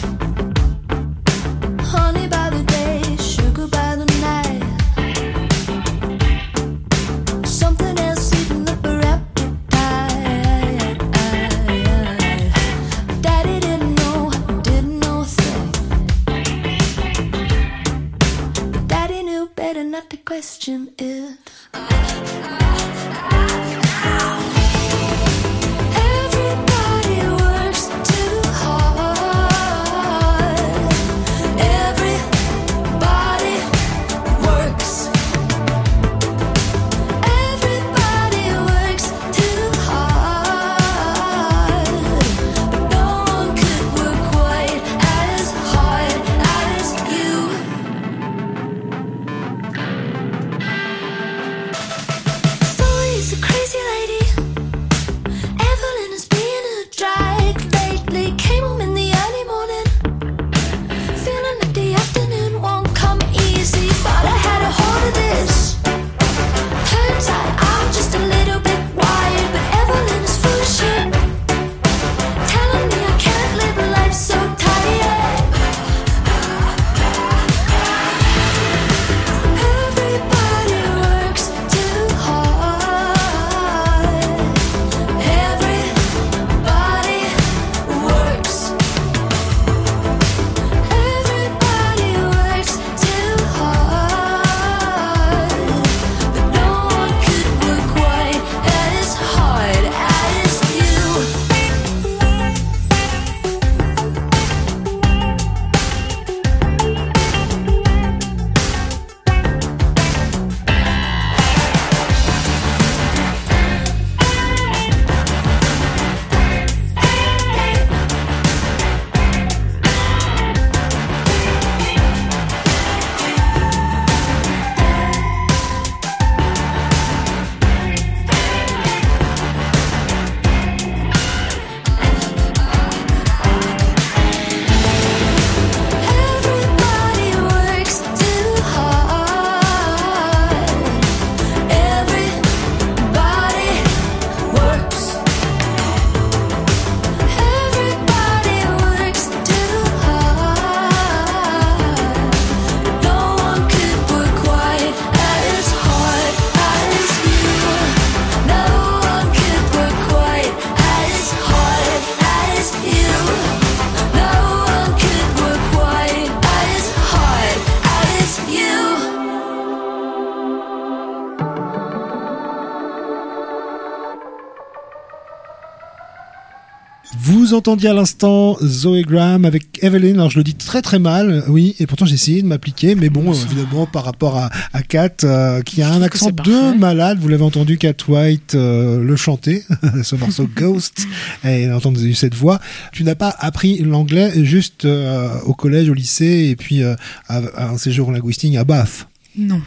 Honey by the day, sugar by the night. Something else eating up her appetite. Daddy didn't know a thing. But Daddy knew better not to question it. Everybody works too hard. Vous entendiez à l'instant Zoé Graham avec Evelyn. Alors je le dis très très mal, oui, et pourtant j'ai essayé de m'appliquer, mais bon, évidemment par rapport à Kat, qui a un accent de malade. Vous l'avez entendu, Kat White le chanter, ce morceau Ghost, et entendu cette voix. Tu n'as pas appris l'anglais juste au collège, au lycée, et puis à un séjour linguistique à Bath? Non.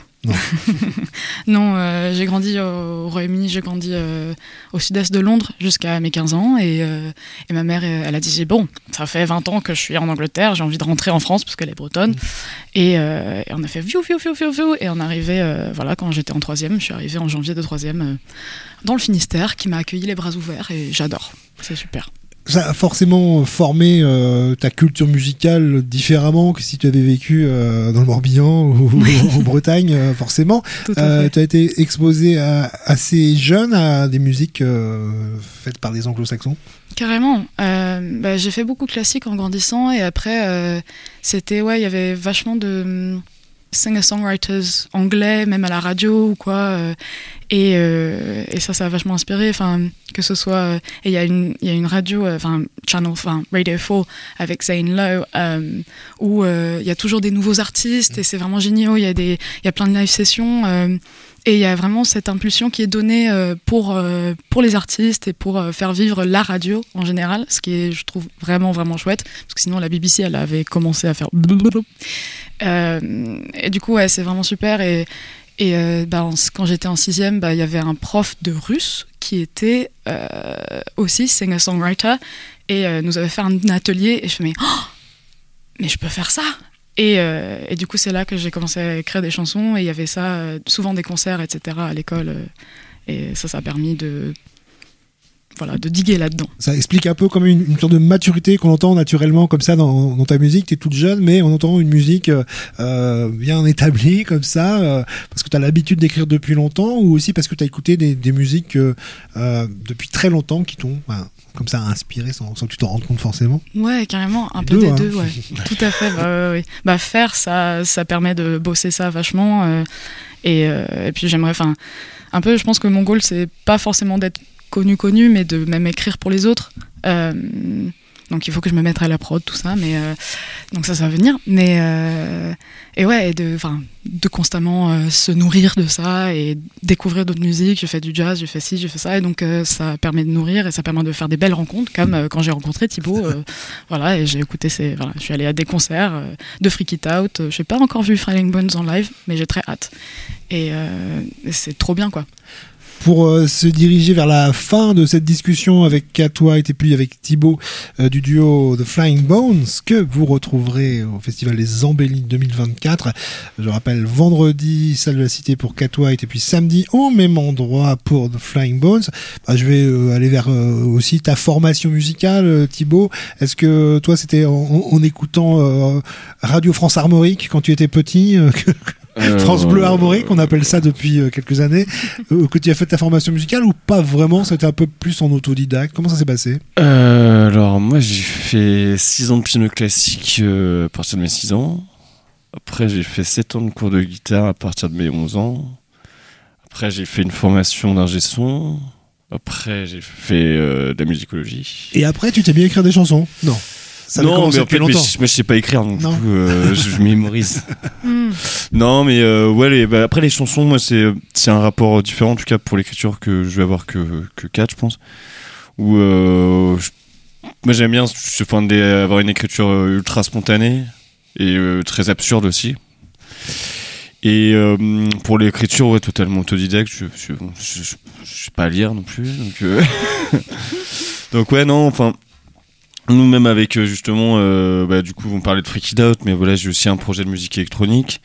Non, j'ai grandi au Royaume-Uni, j'ai grandi au sud-est de Londres jusqu'à mes 15 ans et ma mère, elle a dit bon, ça fait 20 ans que je suis en Angleterre, j'ai envie de rentrer en France parce qu'elle est bretonne et on a fait viou et on est arrivé, voilà, quand j'étais en 3e, je suis arrivée en janvier de 3e dans le Finistère qui m'a accueilli les bras ouverts et j'adore, c'est super. Ça a forcément formé ta culture musicale différemment que si tu avais vécu dans le Morbihan ou en Bretagne, forcément. Tu as été exposé assez jeune à des musiques faites par des anglo-saxons? Carrément. J'ai fait beaucoup de classiques en grandissant et après, il y avait vachement de singer-songwriters anglais, même à la radio ou quoi, et ça a vachement inspiré, enfin que ce soit, et il y a une radio, Radio 4 avec Zane Lowe, où il y a toujours des nouveaux artistes et c'est vraiment génial, il y a plein de live sessions, et il y a vraiment cette impulsion qui est donnée pour les artistes et pour faire vivre la radio en général, ce qui est, je trouve, vraiment, vraiment chouette. Parce que sinon, la BBC, elle avait commencé à faire... et du coup, ouais, c'est vraiment super. Et quand j'étais en 6e, il y avait un prof de russe qui était aussi singer-songwriter et nous avait fait un atelier. Et je me suis dit, mais je peux faire ça! Et du coup, c'est là que j'ai commencé à écrire des chansons et il y avait ça, souvent des concerts, etc. à l'école. Et ça a permis de diguer là-dedans. Ça explique un peu comme une sorte de maturité qu'on entend naturellement comme ça dans ta musique. T'es toute jeune, mais on entend une musique bien établie comme ça, parce que t'as l'habitude d'écrire depuis longtemps ou aussi parce que t'as écouté des musiques depuis très longtemps qui t'ont... comme ça inspiré sans que tu t'en rendes compte forcément. Ouais, carrément, un peu des deux, ouais. Tout à fait, ouais. Faire ça permet de bosser ça vachement et puis j'aimerais, un peu, je pense que mon goal c'est pas forcément d'être connu, mais de même écrire pour les autres. Donc il faut que je me mette à la prod, tout ça, mais donc ça va venir. Mais et ouais, de constamment se nourrir de ça et découvrir d'autres musiques. J'ai fait du jazz, j'ai fait ci, j'ai fait ça, et donc ça permet de nourrir et ça permet de faire des belles rencontres, comme quand j'ai rencontré Thibaut. Et j'ai écouté je suis allée à des concerts de Freak It Out. J'ai pas encore vu Flying Bones en live, mais j'ai très hâte. Et c'est trop bien, quoi. Pour se diriger vers la fin de cette discussion avec Kat White et puis avec Thibaut du duo The Flying Bones, que vous retrouverez au Festival des Embellis 2024. Je rappelle, vendredi, salle de la Cité pour Kat White et puis samedi au même endroit pour The Flying Bones. Je vais aller vers aussi ta formation musicale, Thibaut. Est-ce que toi, c'était en écoutant Radio France Armorique quand tu étais petit France Bleu Armorique, on appelle ça depuis quelques années, que tu as fait ta formation musicale ou pas vraiment? C'était un peu plus en autodidacte. Comment ça s'est passé? Alors moi j'ai fait 6 ans de piano classique à partir de mes 6 ans. Après j'ai fait 7 ans de cours de guitare à partir de mes 11 ans. Après j'ai fait une formation d'ingé son. Après j'ai fait de la musicologie. Et après tu t'es mis à écrire des chansons? Non. Non, mais en fait, je sais pas écrire, donc du coup, je mémorise. Non, mais après les chansons, moi, c'est un rapport différent, en tout cas pour l'écriture que je vais avoir que Kat, je pense. Où moi j'aime bien avoir une écriture ultra spontanée et très absurde aussi. Et pour l'écriture, ouais, totalement autodidacte. Je sais pas lire non plus, donc ouais, non, enfin. Nous, même avec justement, du coup, on parlait de Freak It Out, mais voilà, j'ai aussi un projet de musique électronique.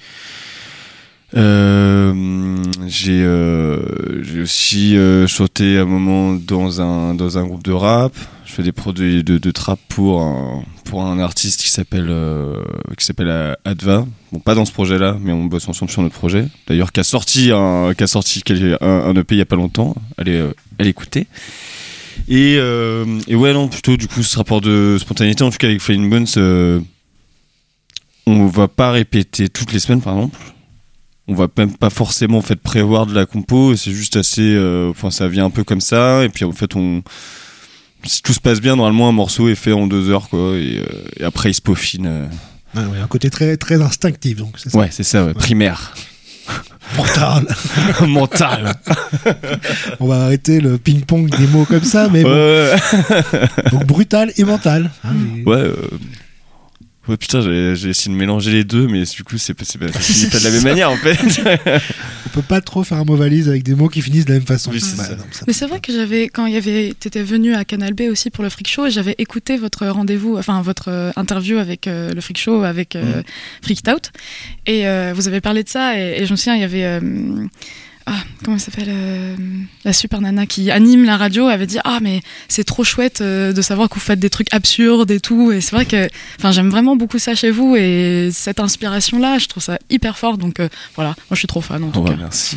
J'ai aussi chanté à un moment dans un groupe de rap. Je fais des produits de trap pour un artiste qui s'appelle Adva. Bon, pas dans ce projet-là, mais on bosse ensemble sur notre projet. D'ailleurs, qui a sorti un EP il y a pas longtemps. Allez écouter. Et ouais, non, plutôt du coup ce rapport de spontanéité, en tout cas avec Flying Bones, on va pas répéter toutes les semaines par exemple, on va même pas forcément en fait prévoir de la compo, c'est juste assez, ça vient un peu comme ça, et puis en fait si tout se passe bien, normalement un morceau est fait en 2 heures, quoi, et après il se peaufine. Ah ouais, un côté très, très instinctif, donc c'est ça. Ouais, c'est ça, ouais. Primaire. Mental. Mental. On va arrêter le ping-pong des mots comme ça, mais bon. Donc brutal et mental. Hein, Ouais. Ouais, putain, j'ai essayé de mélanger les deux, mais du coup, c'est pas de la même manière, en fait. On peut pas trop faire un mot valise avec des mots qui finissent de la même façon. Oui, c'est ça. Non, Mais c'est vrai que t'étais venu à Canal B aussi pour le Freak Show, et j'avais écouté votre rendez-vous, enfin votre interview avec le Freak Show, avec Freaked Out, et vous avez parlé de ça, et je me souviens, il y avait comment elle s'appelle, la super nana qui anime la radio, avait dit mais c'est trop chouette de savoir que vous faites des trucs absurdes et tout, et c'est vrai que j'aime vraiment beaucoup ça chez vous, et cette inspiration là je trouve ça hyper fort, donc voilà, moi je suis trop fan en tout cas. Merci.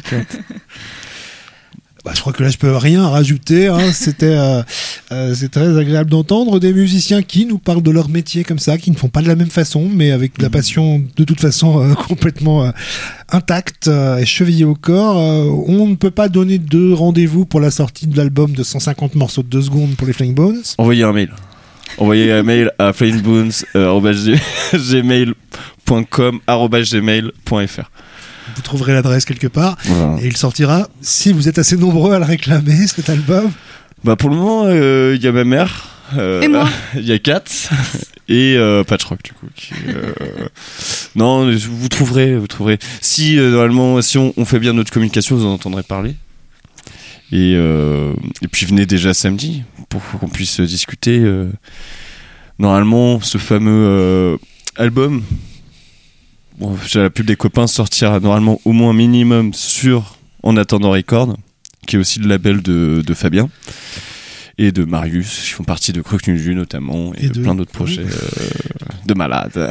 Je crois que là je peux rien rajouter, hein. C'est très agréable d'entendre des musiciens qui nous parlent de leur métier comme ça, qui ne font pas de la même façon, mais avec de la passion de toute façon complètement intacte et chevillée au corps. On ne peut pas donner de rendez-vous pour la sortie de l'album de 150 morceaux de 2 secondes pour les Flying Bones. Envoyez un mail à flyingbones@gmail.com/gmail.fr. Vous trouverez l'adresse quelque part, voilà. Et il sortira si vous êtes assez nombreux à le réclamer, cet album. Pour le moment, il y a ma mère. Et moi. Il y a Kat et Patchrock, du coup. Non, vous trouverez. Si normalement, si on fait bien notre communication, vous en entendrez parler. Et puis venez déjà samedi pour qu'on puisse discuter. Normalement, ce fameux album. Bon, j'ai la pub des copains, sortira normalement au moins minimum sur En attendant Record, qui est aussi le label de Fabien et de Marius, qui font partie de Croque Nudu notamment, et plein d'autres projets de malades.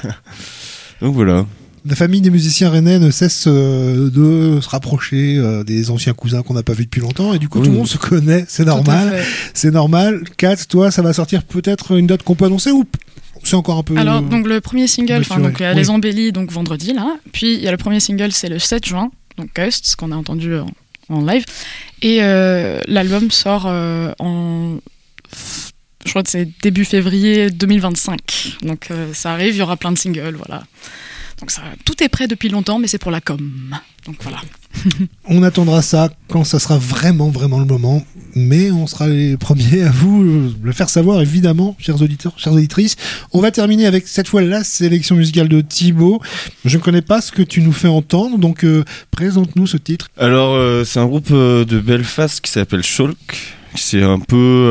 Donc voilà. La famille des musiciens rennais ne cesse de se rapprocher des anciens cousins qu'on n'a pas vus depuis longtemps, et du coup tout le monde se connaît, c'est normal. C'est normal. Kat, toi, ça va sortir peut-être une date qu'on peut annoncer, ou c'est encore un peu... Alors, donc le premier single, donc il y a Les Embellis, donc vendredi, là. Puis il y a le premier single, c'est le 7 juin, donc Ghost, ce qu'on a entendu en live. Et l'album sort je crois que c'est début février 2025. Donc ça arrive, il y aura plein de singles, voilà. Donc tout est prêt depuis longtemps, mais c'est pour la com. Donc voilà. On attendra ça quand ça sera vraiment, vraiment le moment. Mais on sera les premiers à vous le faire savoir, évidemment, chers auditeurs, chères auditrices. On va terminer avec cette fois la sélection musicale de Thibaut. Je ne connais pas ce que tu nous fais entendre, donc présente-nous ce titre. Alors, c'est un groupe de Belfast qui s'appelle Shulk. C'est un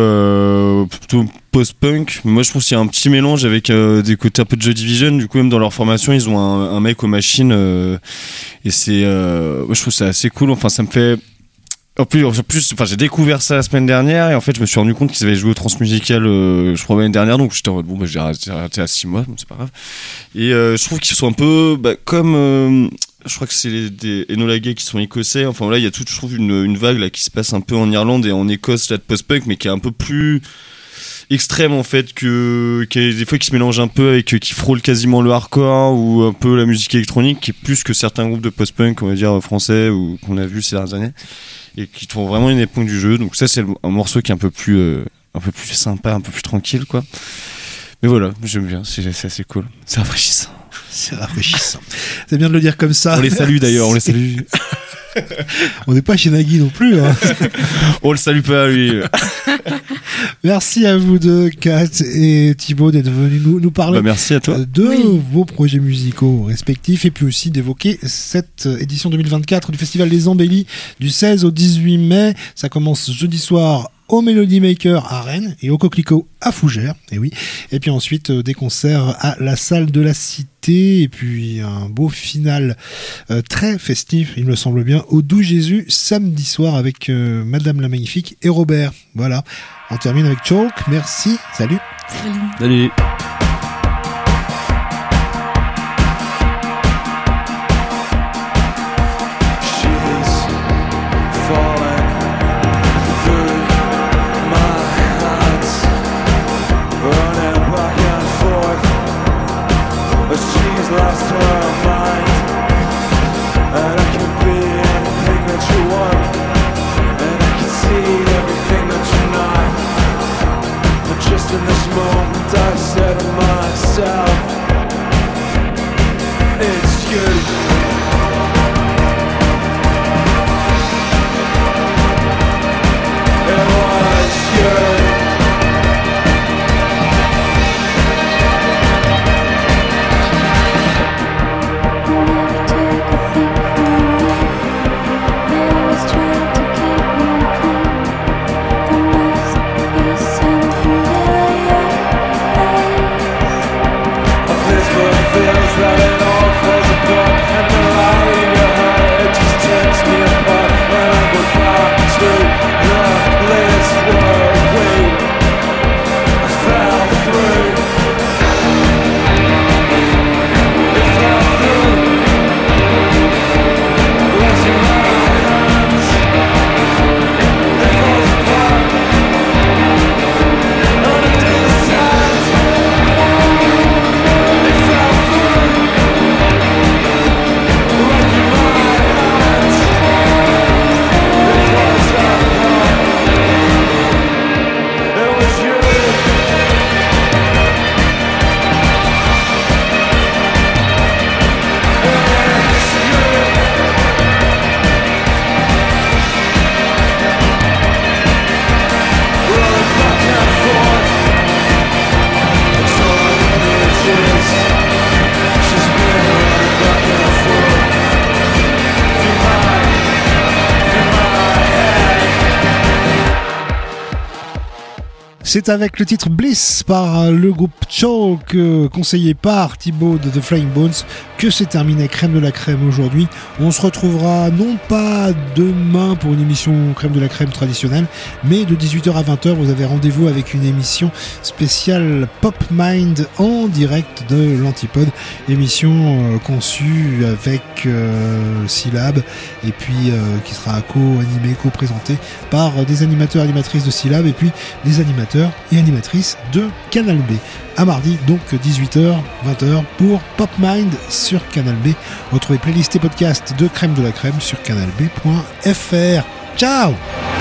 peu plutôt post-punk. Moi, je trouve qu'il y a un petit mélange avec des côtés un peu de Joy Division. Du coup, même dans leur formation, ils ont un mec aux machines. Et c'est, moi, je trouve ça assez cool. Enfin, ça me fait... En plus, j'ai découvert ça la semaine dernière, et en fait, je me suis rendu compte qu'ils avaient joué au Transmusical, je crois, l'année dernière, donc j'étais en mode, j'ai arrêté à 6 mois, bon, c'est pas grave. Et je trouve qu'ils sont un peu, comme, je crois que c'est des Enola Gay qui sont écossais, enfin voilà, il y a je trouve, une vague là qui se passe un peu en Irlande et en Écosse, là, de post-punk, mais qui est un peu plus extrême, en fait, qui des fois qui se mélange un peu avec, qui frôle quasiment le hardcore ou un peu la musique électronique, qui est plus que certains groupes de post-punk, on va dire, français, ou qu'on a vu ces dernières années, et qui trouvent vraiment une épingle du jeu. Donc ça, c'est un morceau qui est un peu plus sympa, un peu plus tranquille, quoi. Mais voilà, j'aime bien, c'est assez cool, c'est rafraîchissant. C'est rafraîchissant. C'est bien de le dire comme ça. On les salue d'ailleurs, on les salue. On n'est pas chez Nagui non plus, hein. On le salue pas, lui. Merci à vous deux, Kat et Thibaut, d'être venus nous parler. Merci à toi. De vos projets musicaux respectifs, et puis aussi d'évoquer cette édition 2024 du Festival des Embellis du 16 au 18 mai. Ça commence jeudi soir au Melody Maker à Rennes et au Coquelicot à Fougères, et oui. Et puis ensuite des concerts à la salle de la Cité, et puis un beau final très festif, il me semble bien, au Doux Jésus samedi soir avec Madame la Magnifique et Robert. Voilà, on termine avec Chalk. Merci, salut. Salut. Lost her mind, and I can be anything that you want, and I can see everything that you're not. C'est avec le titre Bliss par le groupe Choke, conseillé par Thibaut de The Flying Bones, que c'est terminé Crème de la Crème aujourd'hui. On se retrouvera non pas demain pour une émission Crème de la Crème traditionnelle, mais de 18h à 20h, vous avez rendez-vous avec une émission spéciale Pop Mind en direct de l'Antipode, émission conçue avec Syllab et puis qui sera co-animée, co-présentée par des animateurs et animatrices de Syllab et puis des animateurs et animatrices de Canal B. À mardi, donc 18h, 20h pour Pop Mind sur Canal B. Retrouvez playlist et podcast de Crème de la Crème sur canalb.fr. Ciao!